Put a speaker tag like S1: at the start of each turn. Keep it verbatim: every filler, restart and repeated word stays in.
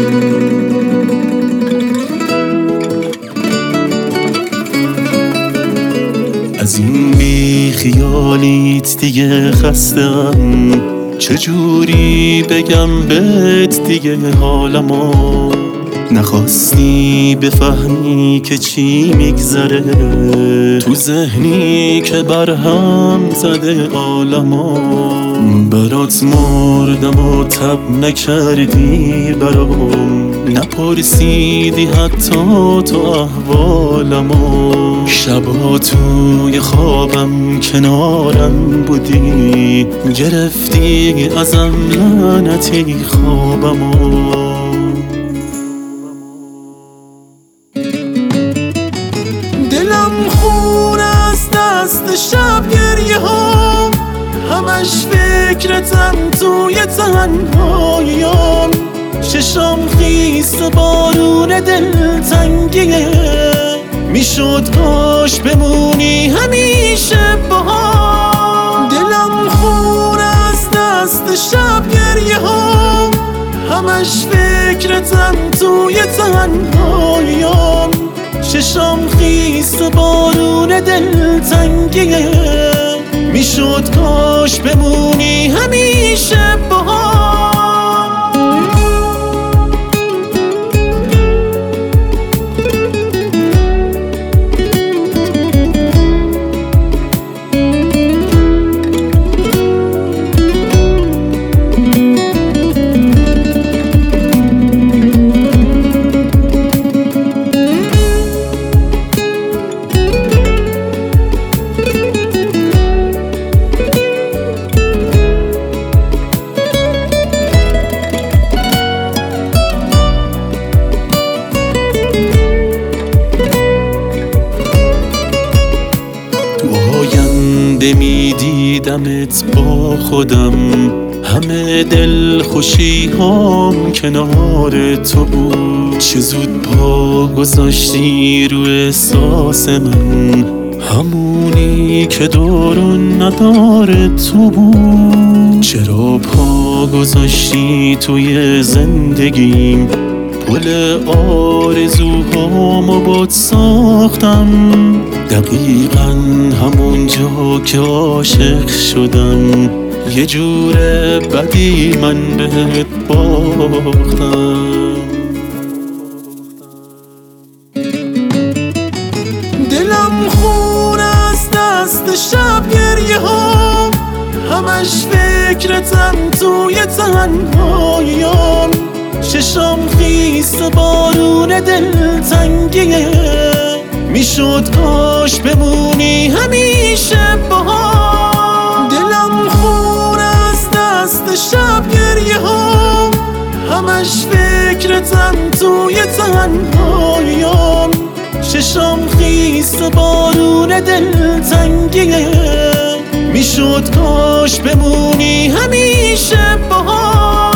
S1: از این بی خیالیت دیگه خستم، چجوری بگم بهت دیگه حالمو نخواستی بفهمی که چی میگذره تو ذهنی که برهم زده عالمو. برات مردم و تب نکردی برام، نپرسیدی حتی تو احوالمو. شبا توی خوابم کنارم بودی، گرفتی ازم لعنتی خوابمو.
S2: دلم خونه از دست شب گریه ها، همش فکرتم توی تنهاییام. چشام خیس بارون دلتنگیه، میشد کاش بمونی همیشه با هم. دلم خونه از دست شب گریه ها، همش فکرتم توی تنهاییام. چشام خیس بارون دلتنگیه، میشد کاش بمونی همیشه با هم.
S1: میدیدمت با خودم، همه دل خوشی هم کنار تو بود. چه زود پا گذاشتی رو احساس من، همونی که دورون نداره تو بود. چرا پا گذاشتی توی زندگیم، پل آرزوهامو باد ساختم. دقیقاً همون جا که عاشق شدم، یه جور بدی من بهت باختم.
S2: دلم خونه از دست شب گریه ها، همش فکرتم توی تنهاییام. چشام خیس بارون دلتنگیه، میشد کاش بمونی همیشه با هم. دلم خونه از دست شب گریه ها، همش فکرتم توی تنهاییام. چشام خیس بارون دلتنگیه، میشد کاش بمونی همیشه با هم.